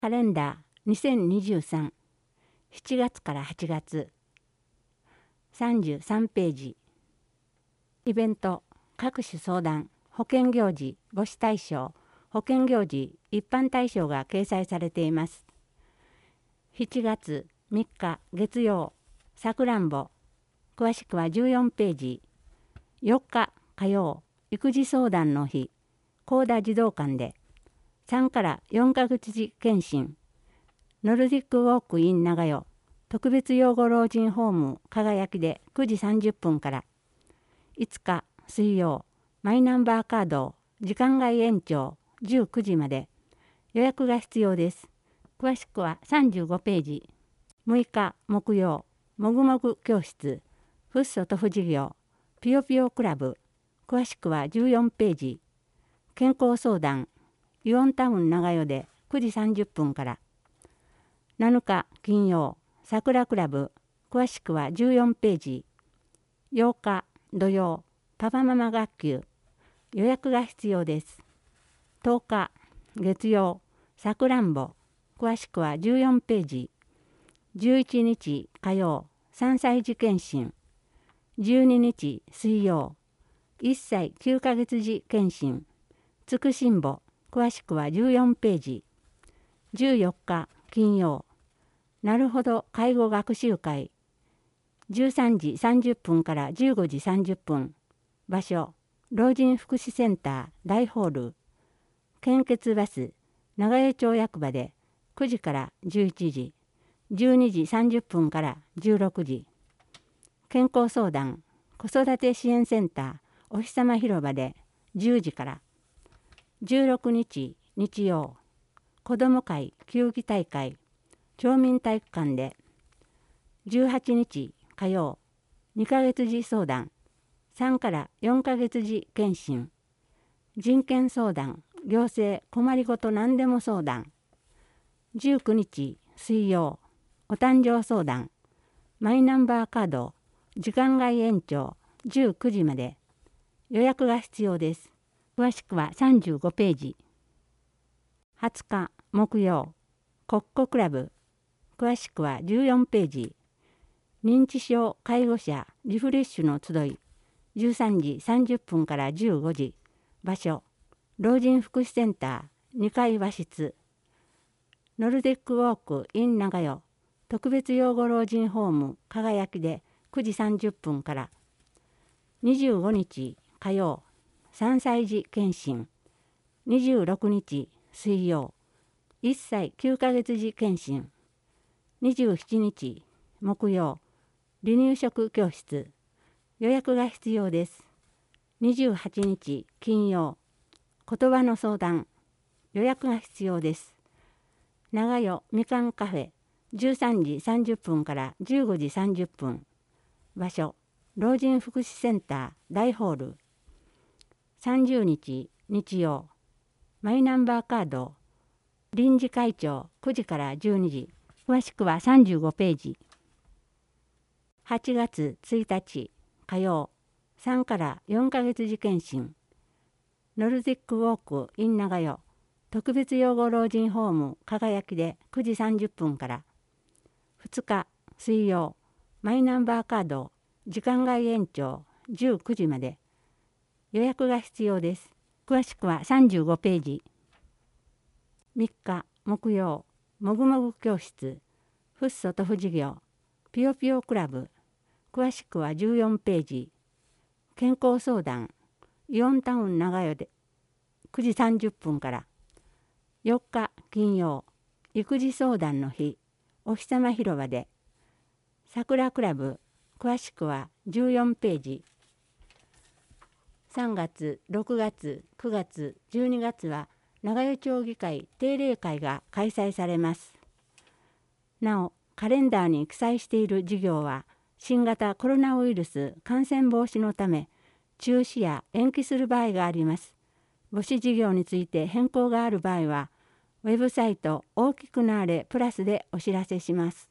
カレンダー2023、7月から8月、33ページ。イベント、各種相談、保険行事、母子対象、保険行事、一般対象が掲載されています。7月3日月曜、さくらんぼ、詳しくは14ページ。4日火曜、育児相談の日、高田児童館で、3から4ヶ月児検診、ノルディックウォークイン長代、特別養護老人ホーム輝きで9時30分から、5日水曜、マイナンバーカード時間外延長19時まで、予約が必要です。詳しくは35ページ。6日木曜、もぐもぐ教室、フッ素とふ事業、ぴよぴよクラブ、詳しくは14ページ。健康相談、イオンタウン長代で9時30分から。7日金曜、さくらクラブ、詳しくは14ページ。8日土曜、パパママ学級、予約が必要です。10日月曜、さくらんぼ、詳しくは14ページ。11日火曜、3歳児検診。12日水曜、1歳9ヶ月児検診。つくしんぼ、詳しくは14ページ。14日金曜、なるほど介護学習会。13時30分から15時30分。場所、老人福祉センター大ホール。献血バス、長江町役場で9時から11時。12時30分から16時。健康相談、子育て支援センターお日様広場で10時から。16日日曜、子ども会球技大会町民体育館で。18日火曜、2ヶ月児相談、3から4ヶ月児検診、人権相談、行政困りごと何でも相談。19日水曜、お誕生相談、マイナンバーカード時間外延長19時まで、予約が必要です。詳しくは35ページ。20日木曜、コッコクラブ、詳しくは14ページ。認知症介護者リフレッシュの集い、13時30分から15時。場所、老人福祉センター2階和室。ノルディックウォーク in 長代、特別養護老人ホーム輝きで9時30分から。25日火曜、3歳児検診。26日水曜、1歳9ヶ月児検診。27日木曜、離乳食教室。予約が必要です。28日金曜、言葉の相談。予約が必要です。長代みかんカフェ、13時30分から15時30分。場所、老人福祉センター大ホール。30日日曜、マイナンバーカード臨時会長9時から12時。詳しくは35ページ。8月1日火曜、3から4ヶ月児検診。ノルディックウォーク in 長代、特別養護老人ホーム輝きで9時30分から。2日水曜、マイナンバーカード時間外延長19時まで。予約が必要です。詳しくは35ページ。3日木曜、もぐもぐ教室、フッ素とふ事業、ぴよぴよクラブ、詳しくは14ページ。健康相談、イオンタウン長代で9時30分から。4日金曜、育児相談の日、お日様広場で。さくらクラブ、詳しくは14ページ。3月、6月、9月、12月は長代町議会定例会が開催されます。なお、カレンダーに記載している事業は新型コロナウイルス感染防止のため中止や延期する場合があります。母子事業について変更がある場合は、ウェブサイト大きくなーれプラスでお知らせします。